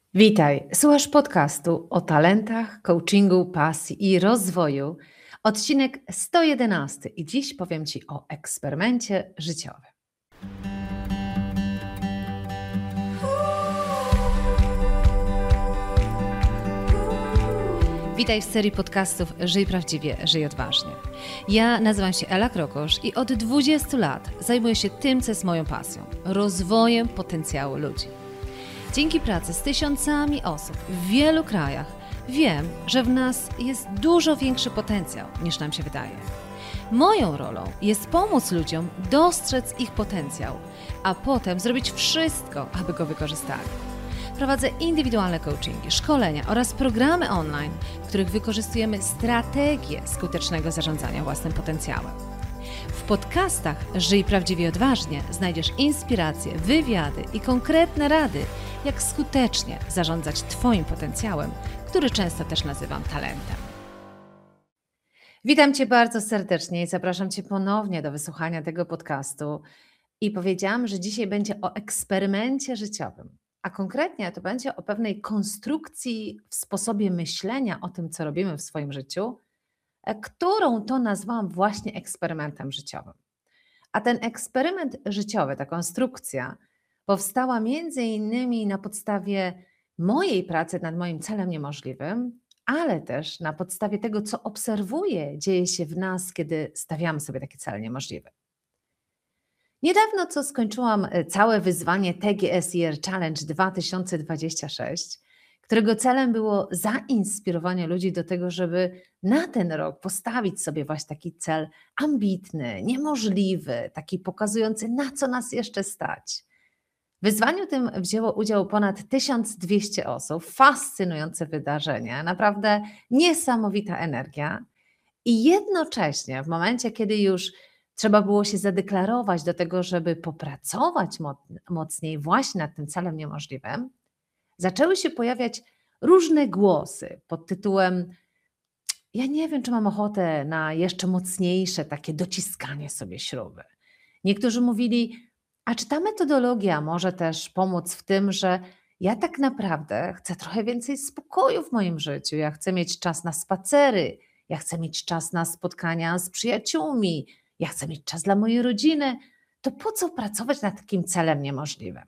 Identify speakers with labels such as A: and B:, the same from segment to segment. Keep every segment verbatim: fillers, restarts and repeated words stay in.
A: Witaj, słuchasz podcastu o talentach, coachingu, pasji i rozwoju. Odcinek sto jedenasty i dziś powiem Ci o eksperymencie życiowym. Witaj w serii podcastów Żyj Prawdziwie, Żyj Odważnie. Ja nazywam się Ela Krokosz i od dwudziestu lat zajmuję się tym, co jest moją pasją – rozwojem potencjału ludzi. Dzięki pracy z tysiącami osób w wielu krajach wiem, że w nas jest dużo większy potencjał niż nam się wydaje. Moją rolą jest pomóc ludziom dostrzec ich potencjał, a potem zrobić wszystko, aby go wykorzystali. Prowadzę indywidualne coachingi, szkolenia oraz programy online, w których wykorzystujemy strategię skutecznego zarządzania własnym potencjałem. W podcastach Żyj Prawdziwie Odważnie znajdziesz inspiracje, wywiady i konkretne rady, jak skutecznie zarządzać Twoim potencjałem, który często też nazywam talentem. Witam Cię bardzo serdecznie i zapraszam Cię ponownie do wysłuchania tego podcastu. I powiedziałam, że dzisiaj będzie o eksperymencie życiowym, a konkretnie to będzie o pewnej konstrukcji w sposobie myślenia o tym, co robimy w swoim życiu, którą to nazwałam właśnie eksperymentem życiowym. A ten eksperyment życiowy, ta konstrukcja powstała między innymi na podstawie mojej pracy nad moim celem niemożliwym, ale też na podstawie tego, co obserwuję, dzieje się w nas, kiedy stawiamy sobie taki cel niemożliwy. Niedawno co skończyłam całe wyzwanie T G S I R Challenge dwa tysiące dwadzieścia sześć, którego celem było zainspirowanie ludzi do tego, żeby na ten rok postawić sobie właśnie taki cel ambitny, niemożliwy, taki pokazujący, na co nas jeszcze stać. W wyzwaniu tym wzięło udział ponad tysiąc dwieście osób, fascynujące wydarzenie, naprawdę niesamowita energia i jednocześnie w momencie, kiedy już trzeba było się zadeklarować do tego, żeby popracować mocniej właśnie nad tym celem niemożliwym, zaczęły się pojawiać różne głosy pod tytułem: ja nie wiem, czy mam ochotę na jeszcze mocniejsze takie dociskanie sobie śruby. Niektórzy mówili: a czy ta metodologia może też pomóc w tym, że ja tak naprawdę chcę trochę więcej spokoju w moim życiu, ja chcę mieć czas na spacery, ja chcę mieć czas na spotkania z przyjaciółmi, ja chcę mieć czas dla mojej rodziny, to po co pracować nad takim celem niemożliwym?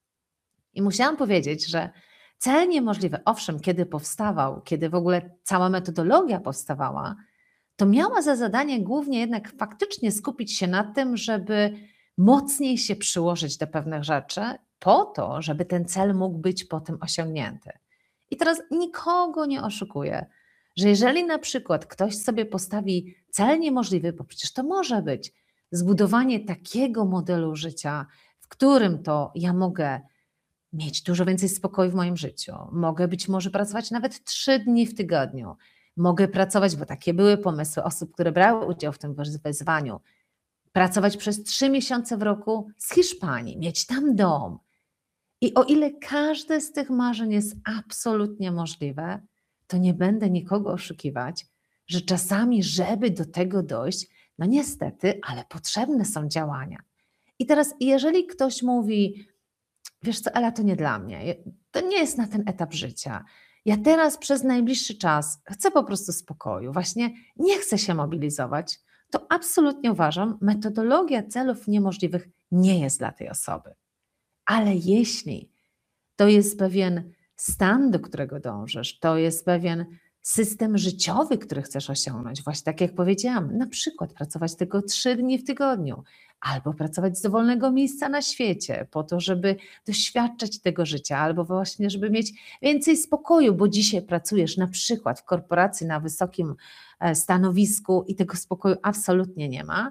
A: I musiałam powiedzieć, że cel niemożliwy, owszem, kiedy powstawał, kiedy w ogóle cała metodologia powstawała, to miała za zadanie głównie jednak faktycznie skupić się na tym, żeby mocniej się przyłożyć do pewnych rzeczy po to, żeby ten cel mógł być potem osiągnięty. I teraz nikogo nie oszukuję, że jeżeli na przykład ktoś sobie postawi cel niemożliwy, bo przecież to może być zbudowanie takiego modelu życia, w którym to ja mogę mieć dużo więcej spokoju w moim życiu, mogę być może pracować nawet trzy dni w tygodniu, mogę pracować, bo takie były pomysły osób, które brały udział w tym wyzwaniu, pracować przez trzy miesiące w roku z Hiszpanii, mieć tam dom. I o ile każde z tych marzeń jest absolutnie możliwe, to nie będę nikogo oszukiwać, że czasami, żeby do tego dojść, no niestety, ale potrzebne są działania. I teraz, jeżeli ktoś mówi: wiesz co, Ela, to nie dla mnie, to nie jest na ten etap życia. Ja teraz przez najbliższy czas chcę po prostu spokoju, właśnie nie chcę się mobilizować, to absolutnie uważam, metodologia celów niemożliwych nie jest dla tej osoby. Ale jeśli to jest pewien stan, do którego dążysz, to jest pewien system życiowy, który chcesz osiągnąć, właśnie tak jak powiedziałam, na przykład pracować tylko trzy dni w tygodniu, albo pracować z dowolnego miejsca na świecie po to, żeby doświadczać tego życia, albo właśnie, żeby mieć więcej spokoju, bo dzisiaj pracujesz na przykład w korporacji na wysokim stanowisku i tego spokoju absolutnie nie ma,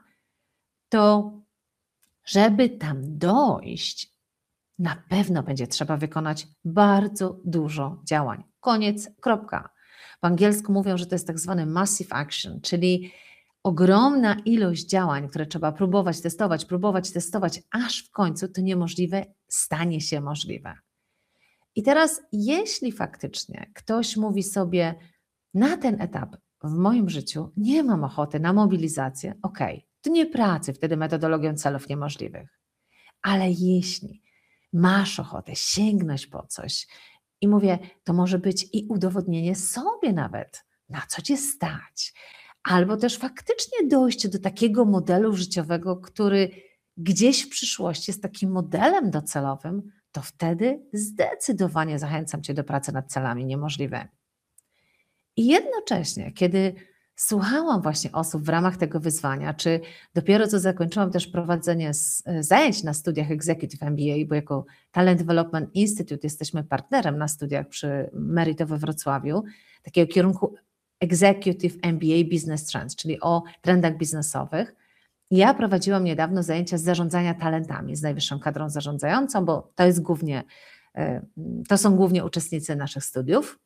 A: to żeby tam dojść, na pewno będzie trzeba wykonać bardzo dużo działań. Koniec, kropka. W angielsku mówią, że to jest tak zwany massive action, czyli ogromna ilość działań, które trzeba próbować, testować, próbować, testować, aż w końcu to niemożliwe stanie się możliwe. I teraz, jeśli faktycznie ktoś mówi sobie: na ten etap w moim życiu nie mam ochoty na mobilizację, okej, okay, to nie pracy wtedy metodologią celów niemożliwych. Ale jeśli masz ochotę sięgnąć po coś, I mówię, to może być i udowodnienie sobie nawet, na co cię stać. Albo też faktycznie dojście do takiego modelu życiowego, który gdzieś w przyszłości jest takim modelem docelowym, to wtedy zdecydowanie zachęcam cię do pracy nad celami niemożliwymi. I jednocześnie, kiedy słuchałam właśnie osób w ramach tego wyzwania, czy dopiero co zakończyłam też prowadzenie z, zajęć na studiach Executive M B A, bo jako Talent Development Institute jesteśmy partnerem na studiach przy Meryto we Wrocławiu, takiego kierunku Executive M B A Business Trends, czyli o trendach biznesowych. Ja prowadziłam niedawno zajęcia z zarządzania talentami z najwyższą kadrą zarządzającą, bo to jest głównie, to są głównie uczestnicy naszych studiów.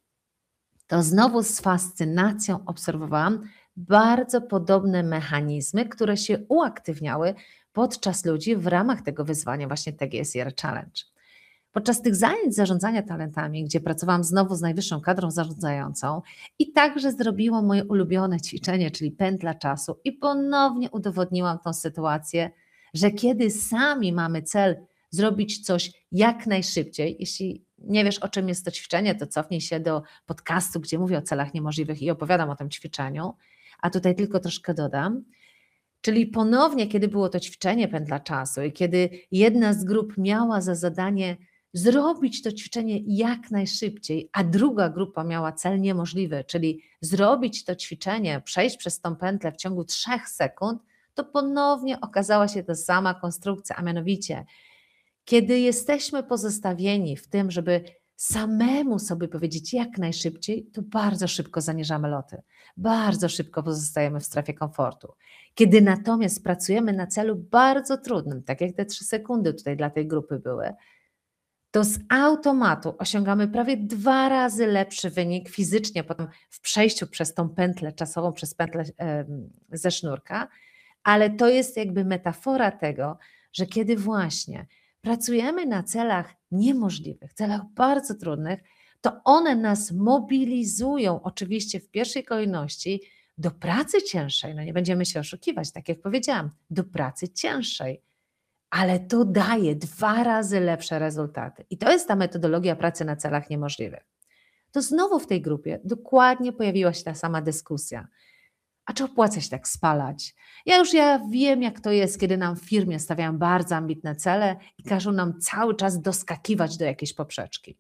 A: To znowu z fascynacją obserwowałam bardzo podobne mechanizmy, które się uaktywniały podczas ludzi w ramach tego wyzwania właśnie T G S R Challenge. Podczas tych zajęć zarządzania talentami, gdzie pracowałam znowu z najwyższą kadrą zarządzającą i także zrobiłam moje ulubione ćwiczenie, czyli pętla czasu i ponownie udowodniłam tą sytuację, że kiedy sami mamy cel zrobić coś jak najszybciej, jeśli nie wiesz, o czym jest to ćwiczenie, to cofnij się do podcastu, gdzie mówię o celach niemożliwych i opowiadam o tym ćwiczeniu, a tutaj tylko troszkę dodam. Czyli ponownie, kiedy było to ćwiczenie pętla czasu i kiedy jedna z grup miała za zadanie zrobić to ćwiczenie jak najszybciej, a druga grupa miała cel niemożliwy, czyli zrobić to ćwiczenie, przejść przez tą pętlę w ciągu trzech sekund, to ponownie okazała się ta sama konstrukcja, a mianowicie kiedy jesteśmy pozostawieni w tym, żeby samemu sobie powiedzieć jak najszybciej, to bardzo szybko zaniżamy loty, bardzo szybko pozostajemy w strefie komfortu. Kiedy natomiast pracujemy na celu bardzo trudnym, tak jak te trzy sekundy tutaj dla tej grupy były, to z automatu osiągamy prawie dwa razy lepszy wynik fizycznie potem w przejściu przez tą pętlę czasową, przez pętlę ze sznurka, ale to jest jakby metafora tego, że kiedy właśnie pracujemy na celach niemożliwych, celach bardzo trudnych, to one nas mobilizują oczywiście w pierwszej kolejności do pracy cięższej, no nie będziemy się oszukiwać, tak jak powiedziałam, do pracy cięższej, ale to daje dwa razy lepsze rezultaty. I to jest ta metodologia pracy na celach niemożliwych. To znowu w tej grupie dokładnie pojawiła się ta sama dyskusja. A czy opłaca się tak spalać? Ja już ja wiem, jak to jest, kiedy nam w firmie stawiają bardzo ambitne cele i każą nam cały czas doskakiwać do jakiejś poprzeczki.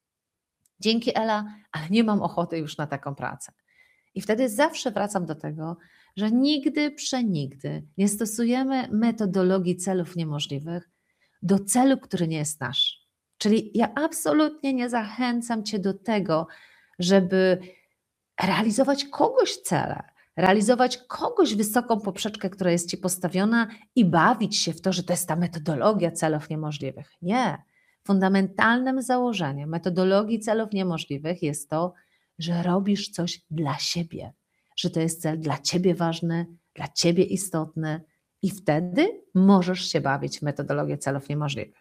A: Dzięki Ela, ale nie mam ochoty już na taką pracę. I wtedy zawsze wracam do tego, że nigdy, przenigdy nie stosujemy metodologii celów niemożliwych do celu, który nie jest nasz. Czyli ja absolutnie nie zachęcam Cię do tego, żeby realizować kogoś cele, realizować kogoś wysoką poprzeczkę, która jest Ci postawiona i bawić się w to, że to jest ta metodologia celów niemożliwych. Nie. Fundamentalnym założeniem metodologii celów niemożliwych jest to, że robisz coś dla siebie, że to jest cel dla Ciebie ważny, dla Ciebie istotny i wtedy możesz się bawić w metodologię celów niemożliwych.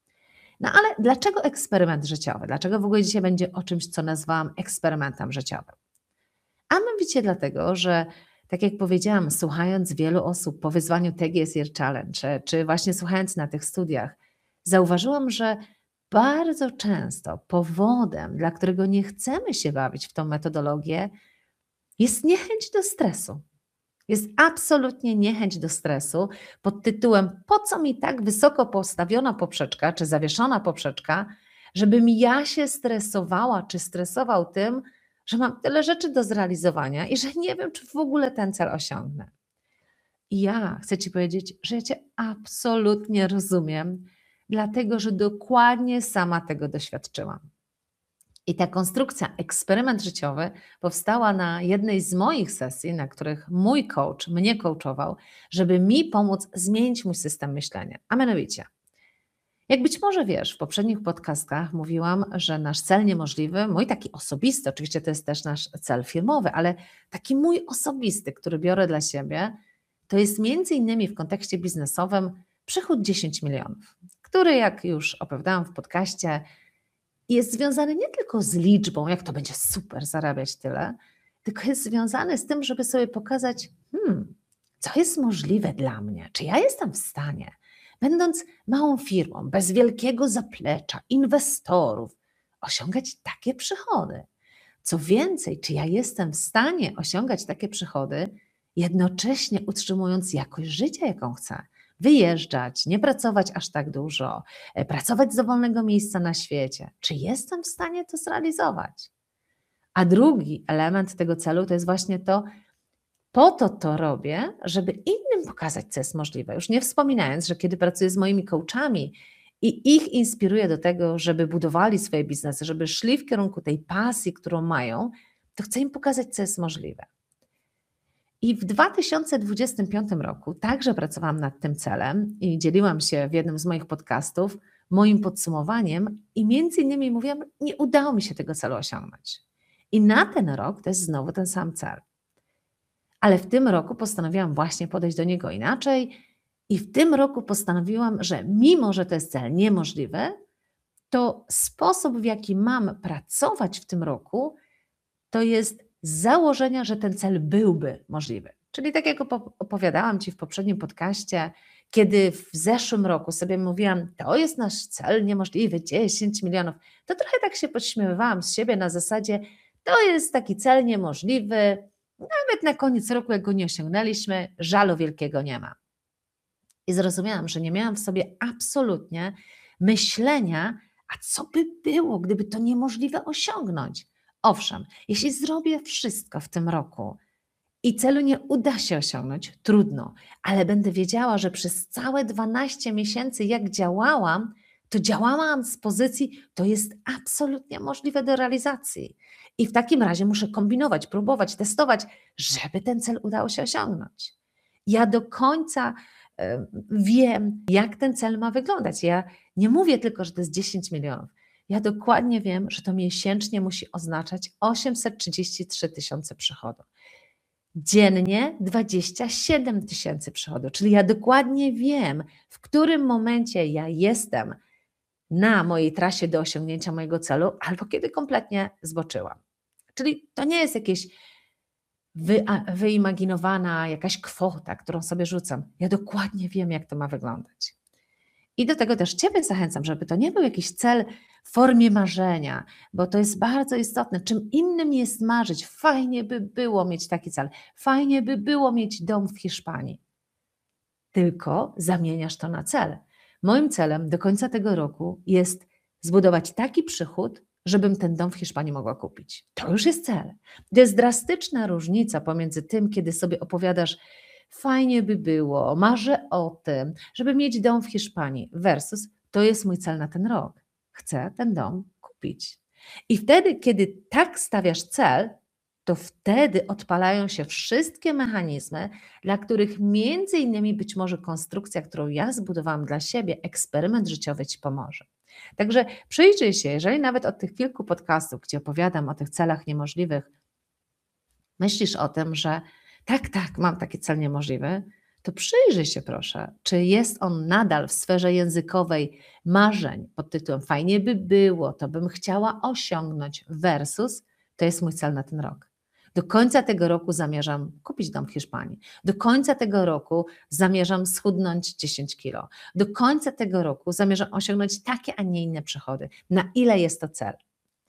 A: No ale dlaczego eksperyment życiowy? Dlaczego w ogóle dzisiaj będzie o czymś, co nazwałam eksperymentem życiowym? A mianowicie dlatego, że tak jak powiedziałam, słuchając wielu osób po wyzwaniu T G S R Challenge, czy właśnie słuchając na tych studiach, zauważyłam, że bardzo często powodem, dla którego nie chcemy się bawić w tą metodologię, jest niechęć do stresu. Jest absolutnie niechęć do stresu pod tytułem po co mi tak wysoko postawiona poprzeczka, czy zawieszona poprzeczka, żebym ja się stresowała, czy stresował tym, że mam tyle rzeczy do zrealizowania i że nie wiem, czy w ogóle ten cel osiągnę. I ja chcę Ci powiedzieć, że ja Cię absolutnie rozumiem, dlatego że dokładnie sama tego doświadczyłam. I ta konstrukcja, eksperyment życiowy powstała na jednej z moich sesji, na których mój coach mnie coachował, żeby mi pomóc zmienić mój system myślenia. A mianowicie, jak być może wiesz, w poprzednich podcastach mówiłam, że nasz cel niemożliwy, mój taki osobisty, oczywiście to jest też nasz cel firmowy, ale taki mój osobisty, który biorę dla siebie, to jest między innymi w kontekście biznesowym przychód dziesięć milionów, który, jak już opowiadałam w podcaście, jest związany nie tylko z liczbą, jak to będzie super zarabiać tyle, tylko jest związany z tym, żeby sobie pokazać, hmm, co jest możliwe dla mnie, czy ja jestem w stanie, będąc małą firmą, bez wielkiego zaplecza, inwestorów, osiągać takie przychody. Co więcej, czy ja jestem w stanie osiągać takie przychody, jednocześnie utrzymując jakość życia, jaką chcę? Wyjeżdżać, nie pracować aż tak dużo, e, pracować z dowolnego miejsca na świecie. Czy jestem w stanie to zrealizować? A drugi element tego celu to jest właśnie to, po to to robię, żeby innym pokazać, co jest możliwe. Już nie wspominając, że kiedy pracuję z moimi coachami i ich inspiruję do tego, żeby budowali swoje biznesy, żeby szli w kierunku tej pasji, którą mają, to chcę im pokazać, co jest możliwe. I w dwa tysiące dwudziestym piątym roku także pracowałam nad tym celem i dzieliłam się w jednym z moich podcastów moim podsumowaniem i między innymi mówiłam, nie udało mi się tego celu osiągnąć. I na ten rok to jest znowu ten sam cel. Ale w tym roku postanowiłam właśnie podejść do niego inaczej i w tym roku postanowiłam, że mimo, że to jest cel niemożliwy, to sposób, w jaki mam pracować w tym roku, to jest z założenia, że ten cel byłby możliwy. Czyli tak jak opo- opowiadałam Ci w poprzednim podcaście, kiedy w zeszłym roku sobie mówiłam, to jest nasz cel niemożliwy, dziesięć milionów, to trochę tak się podśmiewałam z siebie na zasadzie, to jest taki cel niemożliwy, nawet na koniec roku, jak go nie osiągnęliśmy, żalu wielkiego nie ma. I zrozumiałam, że nie miałam w sobie absolutnie myślenia, a co by było, gdyby to niemożliwe osiągnąć. Owszem, jeśli zrobię wszystko w tym roku i celu nie uda się osiągnąć, trudno, ale będę wiedziała, że przez całe dwanaście miesięcy, jak działałam, to działałam z pozycji, to jest absolutnie możliwe do realizacji. I w takim razie muszę kombinować, próbować, testować, żeby ten cel udało się osiągnąć. Ja do końca e, wiem, jak ten cel ma wyglądać. Ja nie mówię tylko, że to jest dziesięć milionów. Ja dokładnie wiem, że to miesięcznie musi oznaczać osiemset trzydzieści trzy tysiące przychodu. Dziennie dwadzieścia siedem tysięcy przychodu, czyli ja dokładnie wiem, w którym momencie ja jestem na mojej trasie do osiągnięcia mojego celu, albo kiedy kompletnie zboczyłam. Czyli to nie jest jakieś wy, a, wyimaginowana jakaś kwota, którą sobie rzucam. Ja dokładnie wiem, jak to ma wyglądać. I do tego też Ciebie zachęcam, żeby to nie był jakiś cel w formie marzenia, bo to jest bardzo istotne. Czym innym jest marzyć, fajnie by było mieć taki cel, fajnie by było mieć dom w Hiszpanii. Tylko zamieniasz to na cel. Moim celem do końca tego roku jest zbudować taki przychód, żebym ten dom w Hiszpanii mogła kupić. To już jest cel. To jest drastyczna różnica pomiędzy tym, kiedy sobie opowiadasz, fajnie by było, marzę o tym, żeby mieć dom w Hiszpanii, versus to jest mój cel na ten rok. Chcę ten dom kupić. I wtedy, kiedy tak stawiasz cel, to wtedy odpalają się wszystkie mechanizmy, dla których między innymi być może konstrukcja, którą ja zbudowałam dla siebie, eksperyment życiowy Ci pomoże. Także przyjrzyj się, jeżeli nawet od tych kilku podcastów, gdzie opowiadam o tych celach niemożliwych, myślisz o tym, że tak, tak, mam taki cel niemożliwy, to przyjrzyj się proszę, czy jest on nadal w sferze językowej marzeń pod tytułem fajnie by było, to bym chciała osiągnąć versus to jest mój cel na ten rok. Do końca tego roku zamierzam kupić dom w Hiszpanii. Do końca tego roku zamierzam schudnąć dziesięć kilo. Do końca tego roku zamierzam osiągnąć takie, a nie inne przychody. Na ile jest to cel?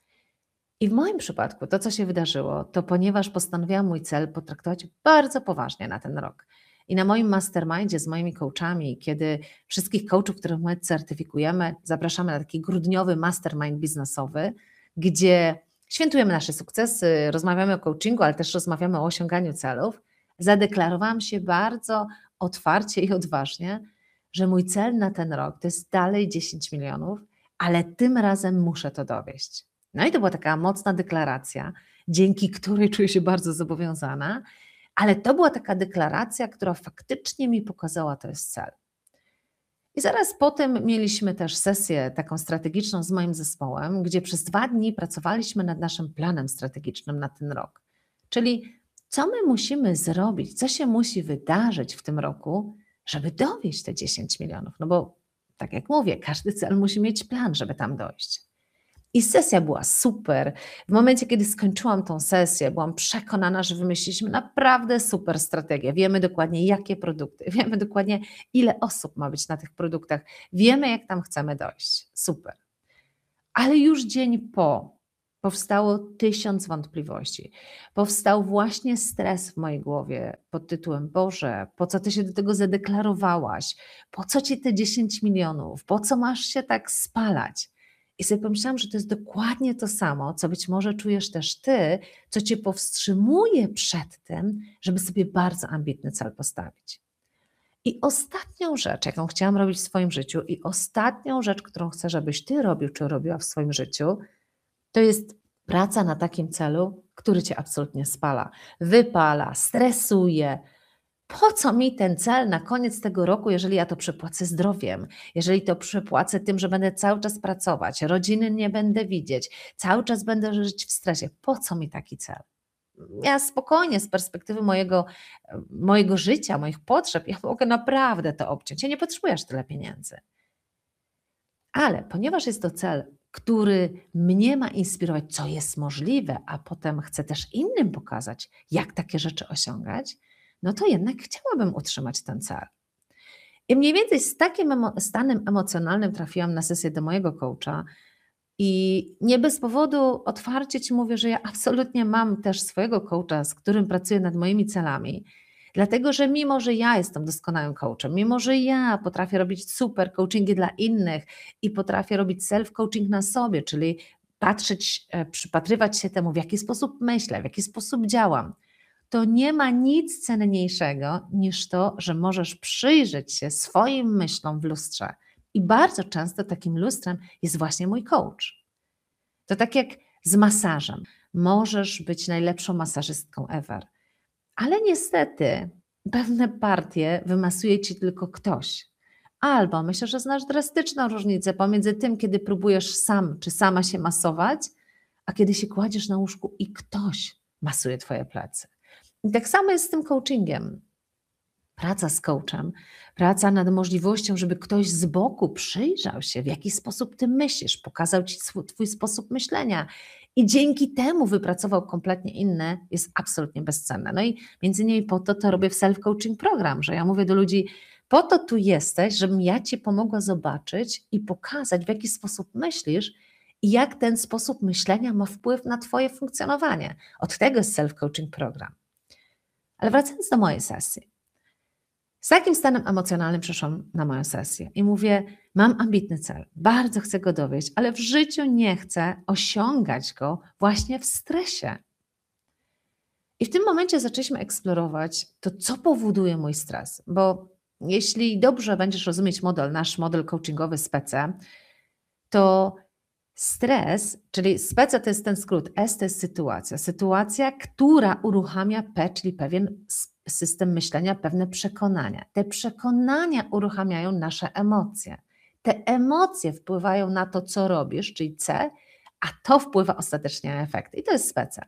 A: I w moim przypadku to, co się wydarzyło, to ponieważ postanowiłam mój cel potraktować bardzo poważnie na ten rok. I na moim mastermindzie z moimi coachami, kiedy wszystkich coachów, których my certyfikujemy, zapraszamy na taki grudniowy mastermind biznesowy, gdzie świętujemy nasze sukcesy, rozmawiamy o coachingu, ale też rozmawiamy o osiąganiu celów, zadeklarowałam się bardzo otwarcie i odważnie, że mój cel na ten rok to jest dalej dziesięć milionów, ale tym razem muszę to dowieść. No i to była taka mocna deklaracja, dzięki której czuję się bardzo zobowiązana, ale to była taka deklaracja, która faktycznie mi pokazała, to jest cel. I zaraz potem mieliśmy też sesję taką strategiczną z moim zespołem, gdzie przez dwa dni pracowaliśmy nad naszym planem strategicznym na ten rok. Czyli co my musimy zrobić, co się musi wydarzyć w tym roku, żeby dowieść te dziesięć milionów. No bo tak jak mówię, każdy cel musi mieć plan, żeby tam dojść. I sesja była super. W momencie, kiedy skończyłam tą sesję, byłam przekonana, że wymyśliliśmy naprawdę super strategię. Wiemy dokładnie, jakie produkty, wiemy dokładnie, ile osób ma być na tych produktach, wiemy, jak tam chcemy dojść. Super. Ale już dzień po powstało tysiąc wątpliwości. Powstał właśnie stres w mojej głowie pod tytułem: Boże, po co ty się do tego zadeklarowałaś? Po co ci te dziesięć milionów? Po co masz się tak spalać? I sobie pomyślałam, że to jest dokładnie to samo, co być może czujesz też ty, co cię powstrzymuje przed tym, żeby sobie bardzo ambitny cel postawić. I ostatnią rzecz, jaką chciałam robić w swoim życiu, i ostatnią rzecz, którą chcę, żebyś ty robił czy robiła w swoim życiu, to jest praca na takim celu, który cię absolutnie spala, wypala, stresuje. Po co mi ten cel na koniec tego roku, jeżeli ja to przepłacę zdrowiem, jeżeli to przepłacę tym, że będę cały czas pracować, rodziny nie będę widzieć, cały czas będę żyć w stresie. Po co mi taki cel? Ja spokojnie z perspektywy mojego, mojego życia, moich potrzeb, ja mogę naprawdę to obciąć. Ja nie potrzebuję aż tyle pieniędzy. Ale ponieważ jest to cel, który mnie ma inspirować, co jest możliwe, a potem chcę też innym pokazać, jak takie rzeczy osiągać, no to jednak chciałabym utrzymać ten cel. I mniej więcej z takim emo- stanem emocjonalnym trafiłam na sesję do mojego coacha. I nie bez powodu otwarcie ci mówię, że ja absolutnie mam też swojego coacha, z którym pracuję nad moimi celami. Dlatego, że mimo, że ja jestem doskonałym coachem, mimo, że ja potrafię robić super coachingi dla innych i potrafię robić self-coaching na sobie, czyli patrzeć, e, przypatrywać się temu, w jaki sposób myślę, w jaki sposób działam, to nie ma nic cenniejszego niż to, że możesz przyjrzeć się swoim myślom w lustrze. I bardzo często takim lustrem jest właśnie mój coach. To tak jak z masażem. Możesz być najlepszą masażystką ever, ale niestety pewne partie wymasuje ci tylko ktoś. Albo myślę, że znasz drastyczną różnicę pomiędzy tym, kiedy próbujesz sam czy sama się masować, a kiedy się kładziesz na łóżku i ktoś masuje twoje plecy. I tak samo jest z tym coachingiem. Praca z coachem, praca nad możliwością, żeby ktoś z boku przyjrzał się, w jaki sposób ty myślisz, pokazał ci swój, twój sposób myślenia i dzięki temu wypracował kompletnie inne, jest absolutnie bezcenne. No i między innymi po to to robię w self-coaching program, że ja mówię do ludzi, po to tu jesteś, żebym ja ci pomogła zobaczyć i pokazać, w jaki sposób myślisz i jak ten sposób myślenia ma wpływ na twoje funkcjonowanie. Od tego jest self-coaching program. Ale wracając do mojej sesji. Z takim stanem emocjonalnym przyszłam na moją sesję i mówię, mam ambitny cel, bardzo chcę go dowieść, ale w życiu nie chcę osiągać go właśnie w stresie. I w tym momencie zaczęliśmy eksplorować to, co powoduje mój stres, bo jeśli dobrze będziesz rozumieć model, nasz model coachingowy SPECE, to stres, czyli SPECE to jest ten skrót, S to jest sytuacja, sytuacja, która uruchamia P, czyli pewien system myślenia, pewne przekonania. Te przekonania uruchamiają nasze emocje. Te emocje wpływają na to, co robisz, czyli C, a to wpływa ostatecznie na efekt. I to jest SPECE.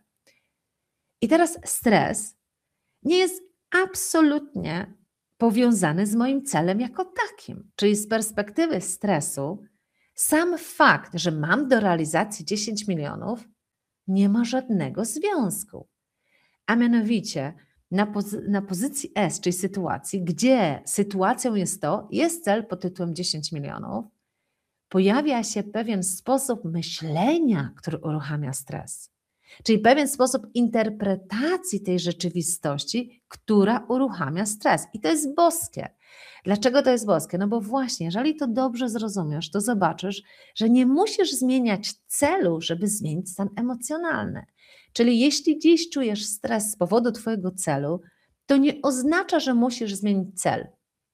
A: I teraz stres nie jest absolutnie powiązany z moim celem jako takim. Czyli z perspektywy stresu sam fakt, że mam do realizacji dziesięć milionów, nie ma żadnego związku. A mianowicie na, pozy- na pozycji S, czyli sytuacji, gdzie sytuacją jest to, jest cel pod tytułem dziesięć milionów, pojawia się pewien sposób myślenia, który uruchamia stres. Czyli pewien sposób interpretacji tej rzeczywistości, która uruchamia stres. I to jest boskie. Dlaczego to jest boskie? No bo właśnie, jeżeli to dobrze zrozumiesz, to zobaczysz, że nie musisz zmieniać celu, żeby zmienić stan emocjonalny. Czyli jeśli dziś czujesz stres z powodu twojego celu, to nie oznacza, że musisz zmienić cel.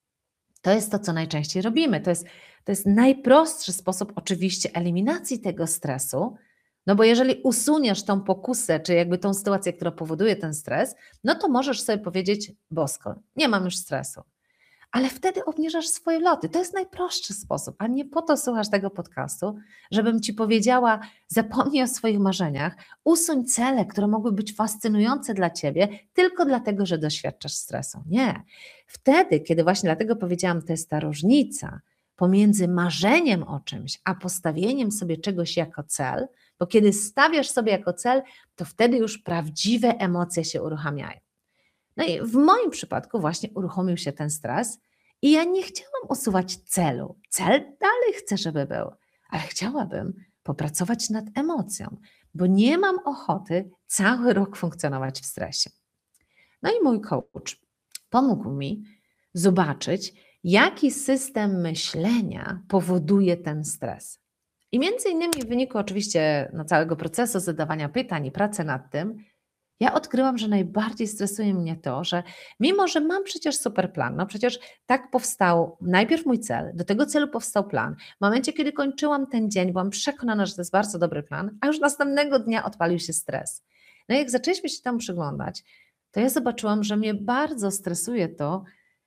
A: To jest to, co najczęściej robimy. To jest, to jest najprostszy sposób oczywiście eliminacji tego stresu, no bo jeżeli usuniesz tą pokusę, czy jakby tą sytuację, która powoduje ten stres, no to możesz sobie powiedzieć, bosko, nie mam już stresu. Ale wtedy obniżasz swoje loty. To jest najprostszy sposób, a nie po to słuchasz tego podcastu, żebym ci powiedziała, zapomnij o swoich marzeniach, usuń cele, które mogły być fascynujące dla ciebie, tylko dlatego, że doświadczasz stresu. Nie. Wtedy, kiedy właśnie dlatego powiedziałam, to jest ta różnica pomiędzy marzeniem o czymś, a postawieniem sobie czegoś jako cel, bo kiedy stawiasz sobie jako cel, to wtedy już prawdziwe emocje się uruchamiają. No i w moim przypadku właśnie uruchomił się ten stres i ja nie chciałam usuwać celu. Cel dalej chcę, żeby był, ale chciałabym popracować nad emocją, bo nie mam ochoty cały rok funkcjonować w stresie. No i mój coach pomógł mi zobaczyć, jaki system myślenia powoduje ten stres. I między innymi w wyniku oczywiście no, całego procesu zadawania pytań i pracy nad tym, ja odkryłam, że najbardziej stresuje mnie to, że mimo, że mam przecież super plan, no przecież tak powstał najpierw mój cel, do tego celu powstał plan. W momencie, kiedy kończyłam ten dzień, byłam przekonana, że to jest bardzo dobry plan, a już następnego dnia odpalił się stres. No i jak zaczęliśmy się temu przyglądać, to ja zobaczyłam, że mnie bardzo stresuje to,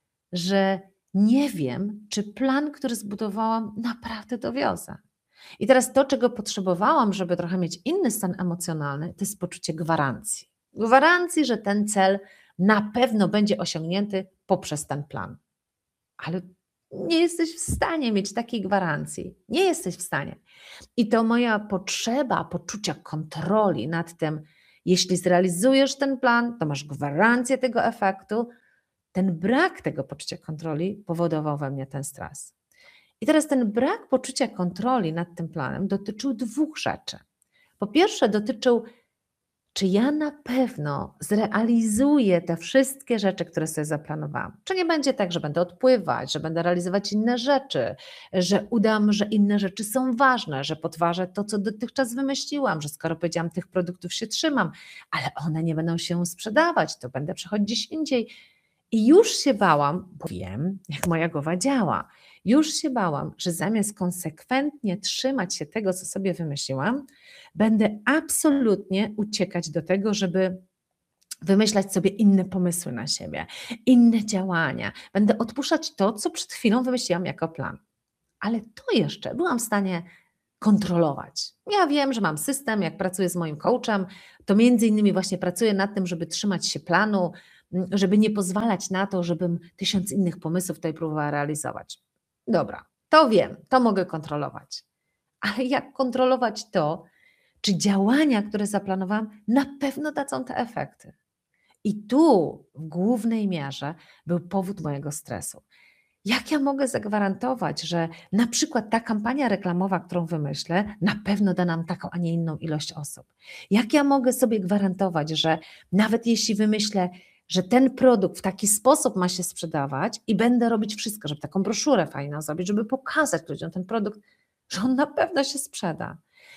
A: że nie wiem, czy plan, który zbudowałam, naprawdę dowiozę. I teraz to, czego potrzebowałam, żeby trochę mieć inny stan emocjonalny, to jest poczucie gwarancji. Gwarancji, że ten cel na pewno będzie osiągnięty poprzez ten plan. Ale nie jesteś w stanie mieć takiej gwarancji. Nie jesteś w stanie. I to moja potrzeba poczucia kontroli nad tym, jeśli zrealizujesz ten plan, to masz gwarancję tego efektu. Ten brak tego poczucia kontroli powodował we mnie ten stres. I teraz ten brak poczucia kontroli nad tym planem dotyczył dwóch rzeczy. Po pierwsze dotyczył, czy ja na pewno zrealizuję te wszystkie rzeczy, które sobie zaplanowałam. Czy nie będzie tak, że będę odpływać, że będę realizować inne rzeczy, że udam, że inne rzeczy są ważne, że podważę to, co dotychczas wymyśliłam, że skoro powiedziałam, tych produktów się trzymam, ale one nie będą się sprzedawać, to będę przechodzić gdzieś indziej. I już się bałam, bo wiem, jak moja głowa działa. Już się bałam, że zamiast konsekwentnie trzymać się tego, co sobie wymyśliłam, będę absolutnie uciekać do tego, żeby wymyślać sobie inne pomysły na siebie, inne działania. Będę odpuszczać to, co przed chwilą wymyśliłam jako plan. Ale to jeszcze byłam w stanie kontrolować. Ja wiem, że mam system, jak pracuję z moim coachem, to między innymi właśnie pracuję nad tym, żeby trzymać się planu, żeby nie pozwalać na to, żebym tysiąc innych pomysłów tutaj próbowała realizować. Dobra, to wiem, to mogę kontrolować. Ale jak kontrolować to, czy działania, które zaplanowałam, na pewno dadzą te efekty? I tu w głównej mierze był powód mojego stresu. Jak ja mogę zagwarantować, że na przykład ta kampania reklamowa, którą wymyślę, na pewno da nam taką, a nie inną ilość osób? Jak ja mogę sobie gwarantować, że nawet jeśli wymyślę, że ten produkt w taki sposób ma się sprzedawać i będę robić wszystko, żeby taką broszurę fajną zrobić, żeby pokazać ludziom ten produkt, że on na pewno się sprzeda.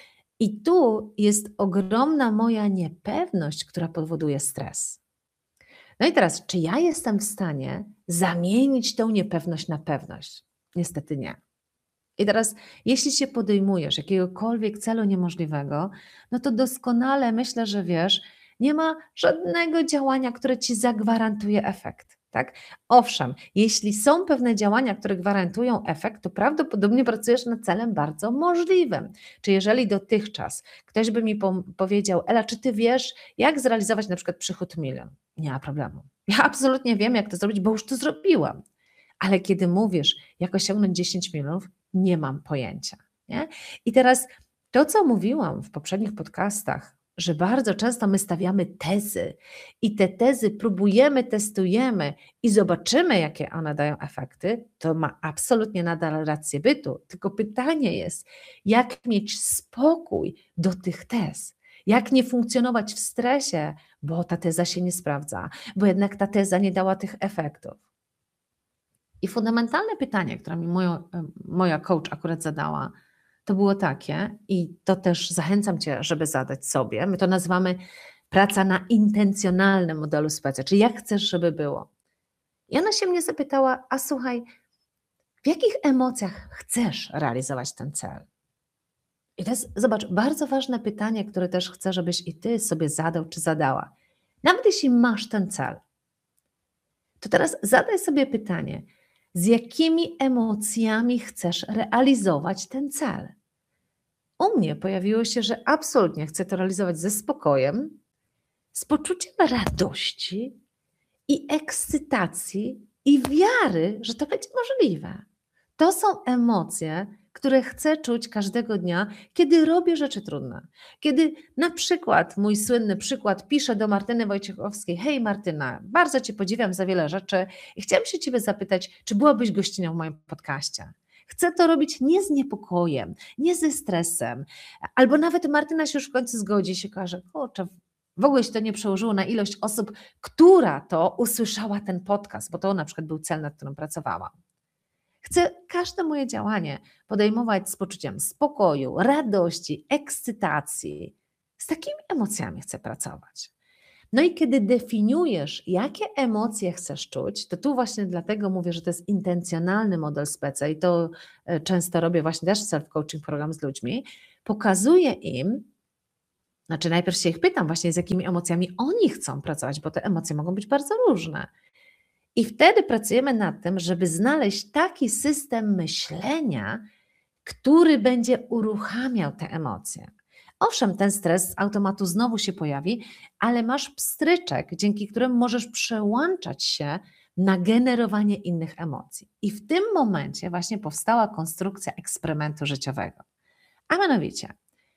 A: I tu jest ogromna moja niepewność, która powoduje stres. No i teraz, czy ja jestem w stanie zamienić tą niepewność na pewność? Niestety nie. I teraz, jeśli się podejmujesz jakiegokolwiek celu niemożliwego, no to doskonale myślę, że wiesz, nie ma żadnego działania, które ci zagwarantuje efekt. Tak? Owszem, jeśli są pewne działania, które gwarantują efekt, to prawdopodobnie pracujesz nad celem bardzo możliwym. Czy jeżeli dotychczas ktoś by mi po- powiedział, Ela, czy ty wiesz, jak zrealizować na przykład przychód milion? Nie ma problemu. Ja absolutnie wiem, jak to zrobić, bo już to zrobiłam. Ale kiedy mówisz, jak osiągnąć dziesięć milionów, nie mam pojęcia. Nie? I teraz to, co mówiłam w poprzednich podcastach, że bardzo często my stawiamy tezy i te tezy próbujemy, testujemy i zobaczymy, jakie one dają efekty, to ma absolutnie nadal rację bytu. Tylko pytanie jest, jak mieć spokój do tych tez? Jak nie funkcjonować w stresie, bo ta teza się nie sprawdza, bo jednak ta teza nie dała tych efektów. I fundamentalne pytanie, które mi moja, moja coach akurat zadała, to było takie, i to też zachęcam Cię, żeby zadać sobie, my to nazywamy praca na intencjonalnym modelu specy, czyli jak chcesz, żeby było. I ona się mnie zapytała, a słuchaj, w jakich emocjach chcesz realizować ten cel? I to jest, zobacz, bardzo ważne pytanie, które też chcę, żebyś i Ty sobie zadał czy zadała. Nawet jeśli masz ten cel, to teraz zadaj sobie pytanie, z jakimi emocjami chcesz realizować ten cel? U mnie pojawiło się, że absolutnie chcę to realizować ze spokojem, z poczuciem radości i ekscytacji i wiary, że to będzie możliwe. To są emocje, które chcę czuć każdego dnia, kiedy robię rzeczy trudne. Kiedy na przykład, mój słynny przykład, piszę do Martyny Wojciechowskiej: hej Martyna, bardzo Cię podziwiam za wiele rzeczy i chciałam się Ciebie zapytać, czy byłabyś gościnią w moim podcaście? Chcę to robić nie z niepokojem, nie ze stresem, albo nawet Martyna się już w końcu zgodzi, się każe, kurczę, w ogóle się to nie przełożyło na ilość osób, która to usłyszała ten podcast, bo to na przykład był cel, nad którym pracowałam. Chcę każde moje działanie podejmować z poczuciem spokoju, radości, ekscytacji. Z takimi emocjami chcę pracować. No i kiedy definiujesz, jakie emocje chcesz czuć, to tu właśnie dlatego mówię, że to jest intencjonalny model speca i to e, często robię właśnie też self-coaching program z ludźmi, pokazuję im, znaczy najpierw się ich pytam właśnie z jakimi emocjami oni chcą pracować, bo te emocje mogą być bardzo różne. I wtedy pracujemy nad tym, żeby znaleźć taki system myślenia, który będzie uruchamiał te emocje. Owszem, ten stres z automatu znowu się pojawi, ale masz pstryczek, dzięki któremu możesz przełączać się na generowanie innych emocji. I w tym momencie właśnie powstała konstrukcja eksperymentu życiowego. A mianowicie,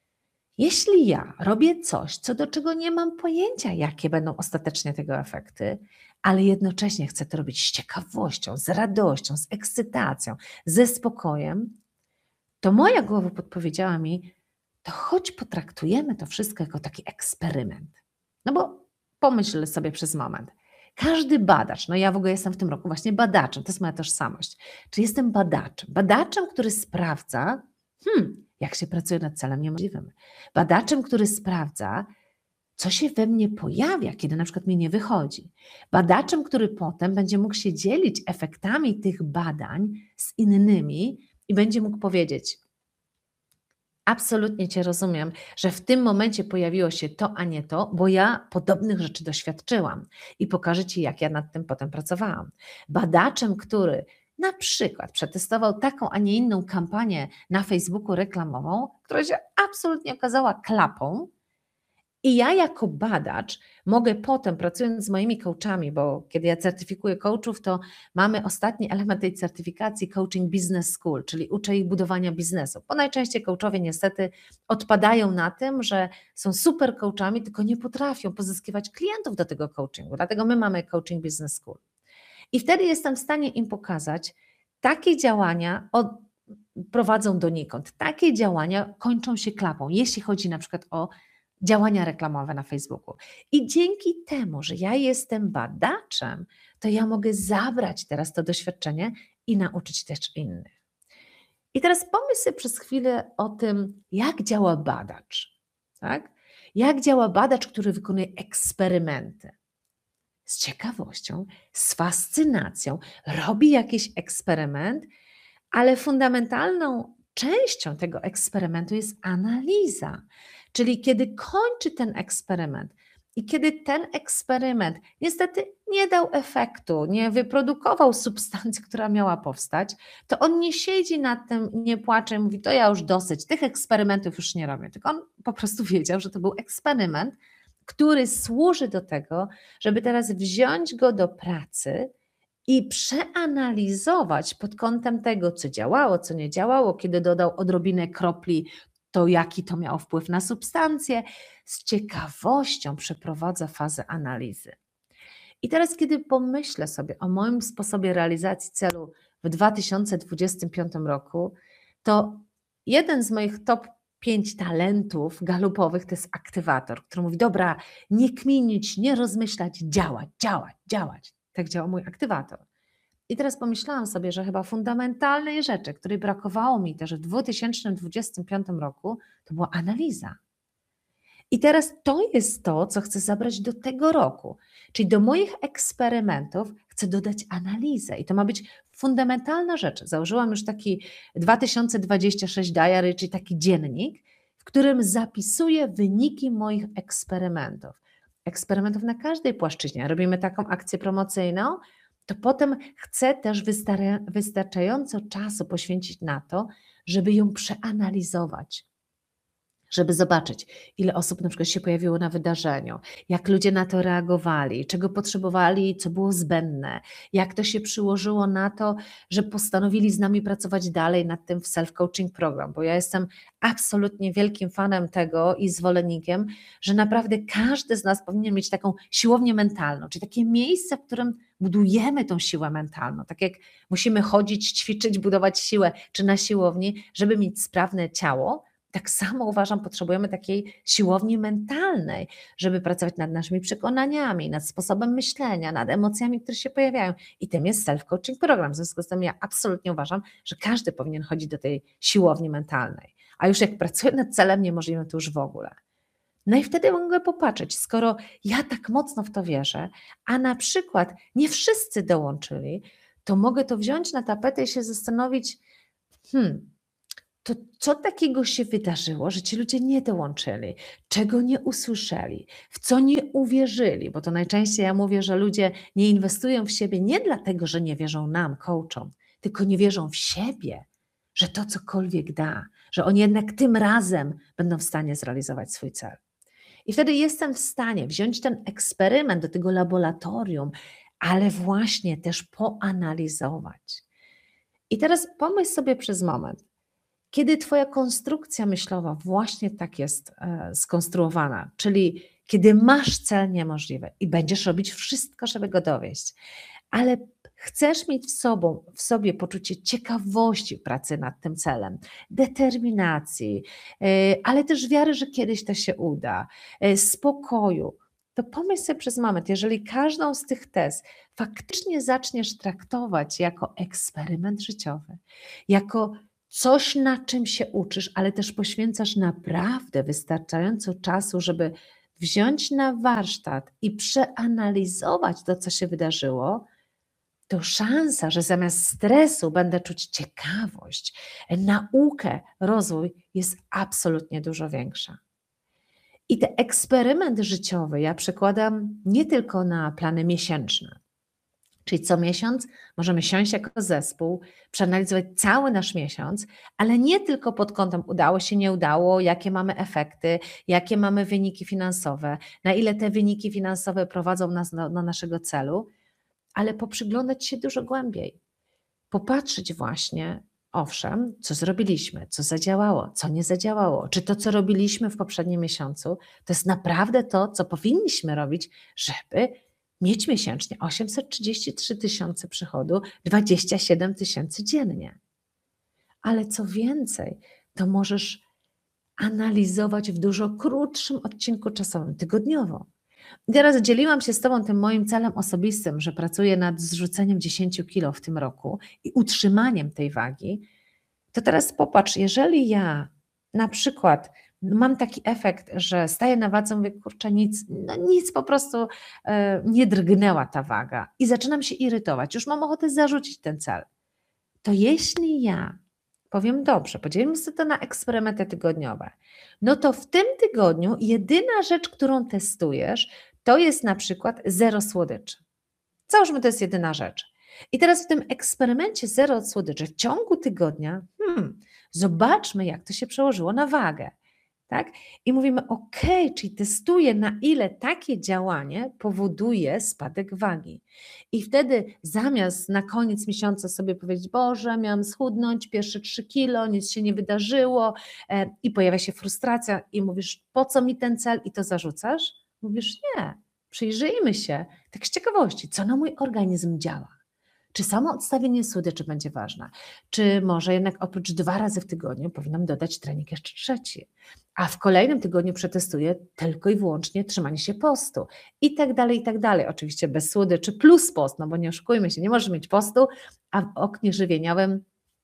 A: jeśli ja robię coś, co do czego nie mam pojęcia, jakie będą ostatecznie tego efekty, ale jednocześnie chcę to robić z ciekawością, z radością, z ekscytacją, ze spokojem, to moja głowa podpowiedziała mi, to choć potraktujemy to wszystko jako taki eksperyment. No bo pomyśl sobie przez moment. Każdy badacz, no ja w ogóle jestem w tym roku właśnie badaczem, to jest moja tożsamość. Czy jestem badaczem? Badaczem, który sprawdza, hmm, jak się pracuje nad celem niemożliwym. Badaczem, który sprawdza, co się we mnie pojawia, kiedy na przykład mi nie wychodzi. Badaczem, który potem będzie mógł się dzielić efektami tych badań z innymi i będzie mógł powiedzieć, absolutnie Cię rozumiem, że w tym momencie pojawiło się to, a nie to, bo ja podobnych rzeczy doświadczyłam i pokażę Ci, jak ja nad tym potem pracowałam. Badaczem, który na przykład przetestował taką, a nie inną kampanię na Facebooku reklamową, która się absolutnie okazała klapą, i ja jako badacz mogę potem, pracując z moimi coachami, bo kiedy ja certyfikuję coachów, to mamy ostatni element tej certyfikacji Coaching Business School, czyli uczę ich budowania biznesu, bo najczęściej coachowie niestety odpadają na tym, że są super coachami, tylko nie potrafią pozyskiwać klientów do tego coachingu, dlatego my mamy Coaching Business School. I wtedy jestem w stanie im pokazać, takie działania od, prowadzą donikąd, takie działania kończą się klapą, jeśli chodzi na przykład o działania reklamowe na Facebooku. I dzięki temu, że ja jestem badaczem, to ja mogę zabrać teraz to doświadczenie i nauczyć też innych. I teraz pomyśl sobie przez chwilę o tym, jak działa badacz. Tak? Jak działa badacz, który wykonuje eksperymenty. Z ciekawością, z fascynacją, robi jakiś eksperyment, ale fundamentalną częścią tego eksperymentu jest analiza. Czyli kiedy kończy ten eksperyment i kiedy ten eksperyment niestety nie dał efektu, nie wyprodukował substancji, która miała powstać, to on nie siedzi nad tym, nie płacze i mówi, to ja już dosyć, tych eksperymentów już nie robię. Tylko on po prostu wiedział, że to był eksperyment, który służy do tego, żeby teraz wziąć go do pracy i przeanalizować pod kątem tego, co działało, co nie działało, kiedy dodał odrobinę kropli, to jaki to miało wpływ na substancje, z ciekawością przeprowadza fazę analizy. I teraz, kiedy pomyślę sobie o moim sposobie realizacji celu w dwa tysiące dwudziestym piątym roku, to jeden z moich top pięć talentów galupowych to jest aktywator, który mówi, dobra, nie kminić, nie rozmyślać, działać, działać, działać. Tak działa mój aktywator. I teraz pomyślałam sobie, że chyba fundamentalnej rzeczy, której brakowało mi też w dwa tysiące dwudziestym piątym roku, to była analiza. I teraz to jest to, co chcę zabrać do tego roku. Czyli do moich eksperymentów chcę dodać analizę i to ma być fundamentalna rzecz. Założyłam już taki dwa tysiące dwudziesty szósty diary, czyli taki dziennik, w którym zapisuję wyniki moich eksperymentów. Eksperymentów na każdej płaszczyźnie. Robimy taką akcję promocyjną, to potem chcę też wystarczająco czasu poświęcić na to, żeby ją przeanalizować, żeby zobaczyć, ile osób na przykład się pojawiło na wydarzeniu, jak ludzie na to reagowali, czego potrzebowali, co było zbędne, jak to się przyłożyło na to, że postanowili z nami pracować dalej nad tym w self-coaching program, bo ja jestem absolutnie wielkim fanem tego i zwolennikiem, że naprawdę każdy z nas powinien mieć taką siłownię mentalną, czyli takie miejsce, w którym budujemy tą siłę mentalną. Tak jak musimy chodzić, ćwiczyć, budować siłę, czy na siłowni, żeby mieć sprawne ciało, tak samo uważam, potrzebujemy takiej siłowni mentalnej, żeby pracować nad naszymi przekonaniami, nad sposobem myślenia, nad emocjami, które się pojawiają. I tym jest self-coaching program. W związku z tym ja absolutnie uważam, że każdy powinien chodzić do tej siłowni mentalnej. A już jak pracuję nad celem niemożliwym, to już w ogóle. No i wtedy mogę popatrzeć, skoro ja tak mocno w to wierzę, a na przykład nie wszyscy dołączyli, to mogę to wziąć na tapetę i się zastanowić, hmm, to co takiego się wydarzyło, że ci ludzie nie dołączyli, czego nie usłyszeli, w co nie uwierzyli, bo to najczęściej ja mówię, że ludzie nie inwestują w siebie nie dlatego, że nie wierzą nam, coachom, tylko nie wierzą w siebie, że to cokolwiek da, że oni jednak tym razem będą w stanie zrealizować swój cel. I wtedy jestem w stanie wziąć ten eksperyment do tego laboratorium, ale właśnie też poanalizować. I teraz pomyśl sobie przez moment, kiedy twoja konstrukcja myślowa właśnie tak jest e, skonstruowana, czyli kiedy masz cel niemożliwy i będziesz robić wszystko, żeby go dowieść, ale chcesz mieć w, sobą, w sobie poczucie ciekawości pracy nad tym celem, determinacji, e, ale też wiary, że kiedyś to się uda, e, spokoju, to pomyśl sobie przez moment, jeżeli każdą z tych tez faktycznie zaczniesz traktować jako eksperyment życiowy, jako coś, na czym się uczysz, ale też poświęcasz naprawdę wystarczająco czasu, żeby wziąć na warsztat i przeanalizować to, co się wydarzyło, to szansa, że zamiast stresu będę czuć ciekawość, naukę, rozwój jest absolutnie dużo większa. I ten eksperyment życiowy ja przekładam nie tylko na plany miesięczne. Czyli co miesiąc możemy siąść jako zespół, przeanalizować cały nasz miesiąc, ale nie tylko pod kątem udało się, nie udało, jakie mamy efekty, jakie mamy wyniki finansowe, na ile te wyniki finansowe prowadzą nas do, do naszego celu, ale poprzyglądać się dużo głębiej. Popatrzeć właśnie, owszem, co zrobiliśmy, co zadziałało, co nie zadziałało, czy to, co robiliśmy w poprzednim miesiącu, to jest naprawdę to, co powinniśmy robić, żeby mieć miesięcznie osiemset trzydzieści trzy tysiące przychodu, dwadzieścia siedem tysięcy dziennie. Ale co więcej, to możesz analizować w dużo krótszym odcinku czasowym, tygodniowo. I teraz dzieliłam się z Tobą tym moim celem osobistym, że pracuję nad zrzuceniem dziesięć kilo w tym roku i utrzymaniem tej wagi. To teraz popatrz, jeżeli ja na przykład mam taki efekt, że staję na wadze, mówię, kurczę, nic, no nic po prostu e, nie drgnęła ta waga i zaczynam się irytować, już mam ochotę zarzucić ten cel. To jeśli ja powiem, dobrze, podzielimy sobie to na eksperymenty tygodniowe, no to w tym tygodniu jedyna rzecz, którą testujesz, to jest na przykład zero słodyczy. Załóżmy, to jest jedyna rzecz. I teraz w tym eksperymencie zero słodyczy w ciągu tygodnia, hmm, zobaczmy, jak to się przełożyło na wagę. Tak? I mówimy, ok, czyli testuję, na ile takie działanie powoduje spadek wagi. I wtedy zamiast na koniec miesiąca sobie powiedzieć, Boże, miałam schudnąć pierwsze trzy kilo, nic się nie wydarzyło e, i pojawia się frustracja i mówisz, po co mi ten cel i to zarzucasz? Mówisz, nie, przyjrzyjmy się tak z ciekawości, co na mój organizm działa. Czy samo odstawienie słodyczy będzie ważne? Czy może jednak oprócz dwa razy w tygodniu powinnam dodać trening jeszcze trzeci? A w kolejnym tygodniu przetestuję tylko i wyłącznie trzymanie się postu i tak dalej, i tak dalej. Oczywiście bez słodyczy plus post, no bo nie oszukujmy się, nie możesz mieć postu, a w oknie żywieniowym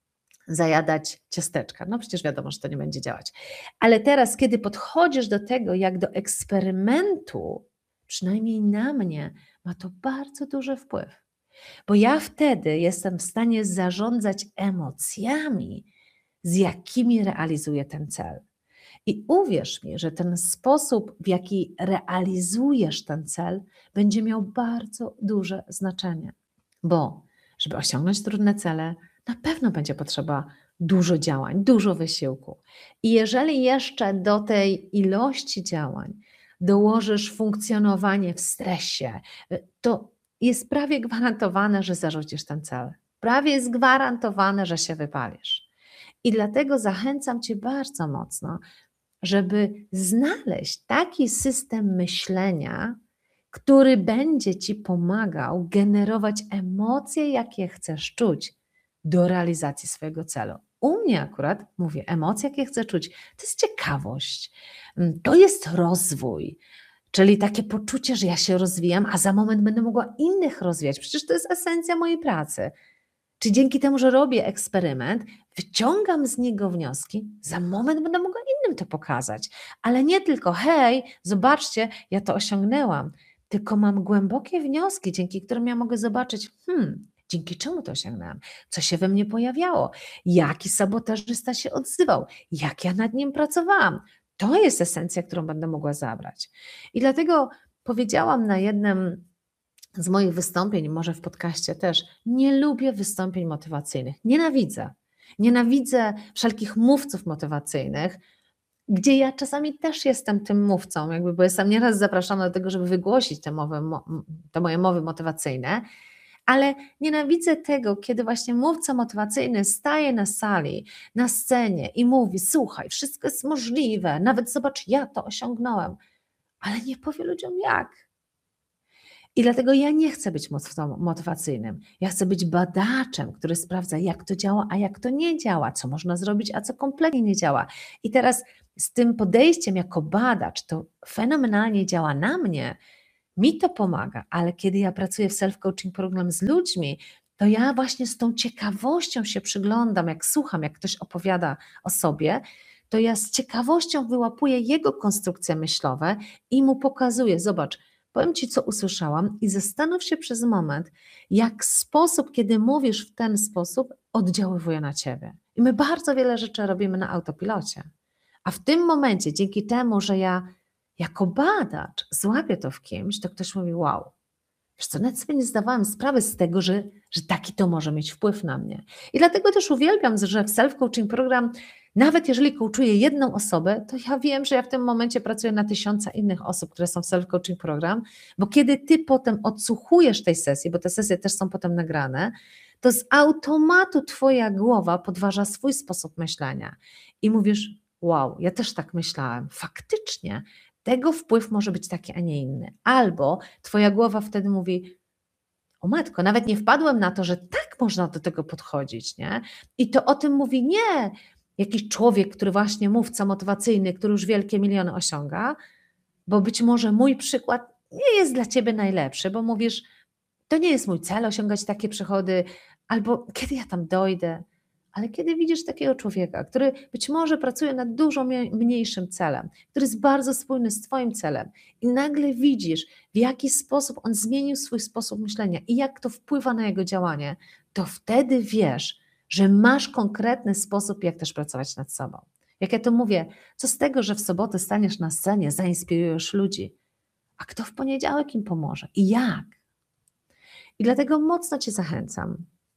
A: zajadać ciasteczka. No przecież wiadomo, że to nie będzie działać. Ale teraz, kiedy podchodzisz do tego jak do eksperymentu, przynajmniej na mnie, ma to bardzo duży wpływ. Bo ja wtedy jestem w stanie zarządzać emocjami, z jakimi realizuję ten cel. I uwierz mi, że ten sposób, w jaki realizujesz ten cel, będzie miał bardzo duże znaczenie. Bo żeby osiągnąć trudne cele, na pewno będzie potrzeba dużo działań, dużo wysiłku. I jeżeli jeszcze do tej ilości działań dołożysz funkcjonowanie w stresie, to jest prawie gwarantowane, że zarzucisz ten cel. Prawie jest gwarantowane, że się wypalisz. I dlatego zachęcam Cię bardzo mocno, żeby znaleźć taki system myślenia, który będzie Ci pomagał generować emocje, jakie chcesz czuć do realizacji swojego celu. U mnie akurat, mówię, emocje, jakie chcę czuć, to jest ciekawość, to jest rozwój, czyli takie poczucie, że ja się rozwijam, a za moment będę mogła innych rozwijać. Przecież to jest esencja mojej pracy. Czy dzięki temu, że robię eksperyment, wyciągam z niego wnioski, za moment będę mogła innym to pokazać. Ale nie tylko, hej, zobaczcie, ja to osiągnęłam, tylko mam głębokie wnioski, dzięki którym ja mogę zobaczyć, hmm, dzięki czemu to osiągnęłam, co się we mnie pojawiało, jaki sabotażysta się odzywał, jak ja nad nim pracowałam. To jest esencja, którą będę mogła zabrać. I dlatego powiedziałam na jednym z moich wystąpień, może w podcaście też, nie lubię wystąpień motywacyjnych. Nienawidzę. Nienawidzę wszelkich mówców motywacyjnych, gdzie ja czasami też jestem tym mówcą, jakby, bo jestem nieraz zapraszana do tego, żeby wygłosić te, mowy, te moje mowy motywacyjne, ale nienawidzę tego, kiedy właśnie mówca motywacyjny staje na sali, na scenie i mówi, słuchaj, wszystko jest możliwe, nawet zobacz, ja to osiągnąłem, ale nie powie ludziom jak. I dlatego ja nie chcę być mówcą motywacyjnym. Ja chcę być badaczem, który sprawdza, jak to działa, a jak to nie działa, co można zrobić, a co kompletnie nie działa. I teraz z tym podejściem jako badacz to fenomenalnie działa na mnie, mi to pomaga, ale kiedy ja pracuję w self-coaching program z ludźmi, to ja właśnie z tą ciekawością się przyglądam, jak słucham, jak ktoś opowiada o sobie, to ja z ciekawością wyłapuję jego konstrukcje myślowe i mu pokazuję, zobacz, powiem Ci, co usłyszałam i zastanów się przez moment, jak sposób, kiedy mówisz w ten sposób, oddziaływuje na Ciebie. I my bardzo wiele rzeczy robimy na autopilocie. A w tym momencie, dzięki temu, że ja jako badacz złapię to w kimś, to ktoś mówi, wow, wiesz co, nawet sobie nie zdawałam sprawy z tego, że, że taki to może mieć wpływ na mnie. I dlatego też uwielbiam, że w self-coaching program, nawet jeżeli coachuję jedną osobę, to ja wiem, że ja w tym momencie pracuję na tysiąca innych osób, które są w self-coaching program, bo kiedy Ty potem odsłuchujesz tej sesji, bo te sesje też są potem nagrane, to z automatu Twoja głowa podważa swój sposób myślenia i mówisz, wow, ja też tak myślałem, faktycznie tego wpływ może być taki, a nie inny. Albo Twoja głowa wtedy mówi, o matko, nawet nie wpadłem na to, że tak można do tego podchodzić, nie? I to o tym mówi nie jakiś człowiek, który właśnie mówca motywacyjny, który już wielkie miliony osiąga, bo być może mój przykład nie jest dla Ciebie najlepszy, bo mówisz, to nie jest mój cel osiągać takie przychody, albo kiedy ja tam dojdę, ale kiedy widzisz takiego człowieka, który być może pracuje nad dużo mniejszym celem, który jest bardzo spójny z Twoim celem i nagle widzisz, w jaki sposób on zmienił swój sposób myślenia i jak to wpływa na jego działanie, to wtedy wiesz, że masz konkretny sposób, jak też pracować nad sobą. Jak ja to mówię, co z tego, że w sobotę staniesz na scenie, zainspirujesz ludzi, a kto w poniedziałek im pomoże i jak? I dlatego mocno Cię zachęcam,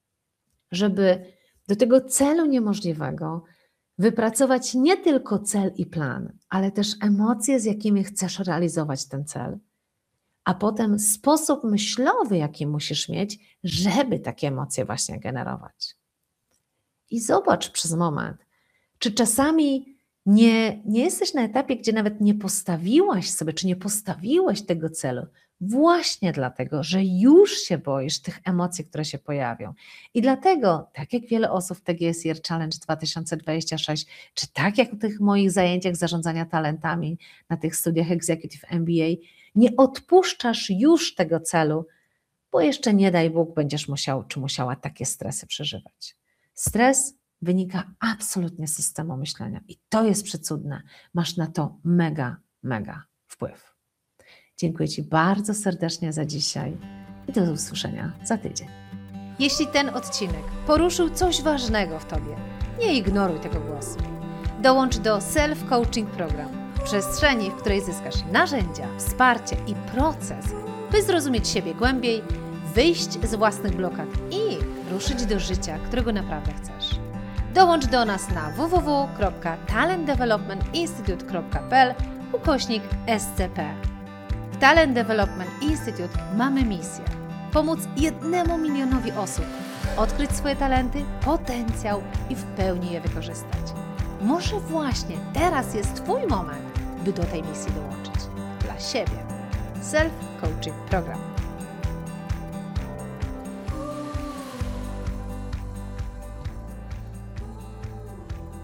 A: żeby do tego celu niemożliwego wypracować nie tylko cel i plan, ale też emocje, z jakimi chcesz realizować ten cel, a potem sposób myślowy, jaki musisz mieć, żeby takie emocje właśnie generować. I zobacz przez moment, czy czasami nie, nie jesteś na etapie, gdzie nawet nie postawiłaś sobie, czy nie postawiłeś tego celu, właśnie dlatego, że już się boisz tych emocji, które się pojawią. I dlatego, tak jak wiele osób w T G S R Challenge dwa tysiące dwudziestym szóstym, czy tak jak w tych moich zajęciach zarządzania talentami na tych studiach Executive M B A, nie odpuszczasz już tego celu, bo jeszcze nie daj Bóg będziesz musiał czy musiała takie stresy przeżywać. Stres wynika absolutnie z systemu myślenia i to jest przecudne. Masz na to mega, mega wpływ. Dziękuję Ci bardzo serdecznie za dzisiaj i do usłyszenia za tydzień. Jeśli ten odcinek poruszył coś ważnego w Tobie, nie ignoruj tego głosu. Dołącz do Self Coaching Program, przestrzeni, w której zyskasz narzędzia, wsparcie i proces, by zrozumieć siebie głębiej, wyjść z własnych blokad i ruszyć do życia, którego naprawdę chcesz. Dołącz do nas na w w w kropka talent development institute kropka p l ukośnik S C P. W Talent Development Institute mamy misję pomóc jednemu milionowi osób odkryć swoje talenty, potencjał i w pełni je wykorzystać. Może właśnie teraz jest Twój moment, by do tej misji dołączyć. Dla siebie,
B: Self Coaching Program.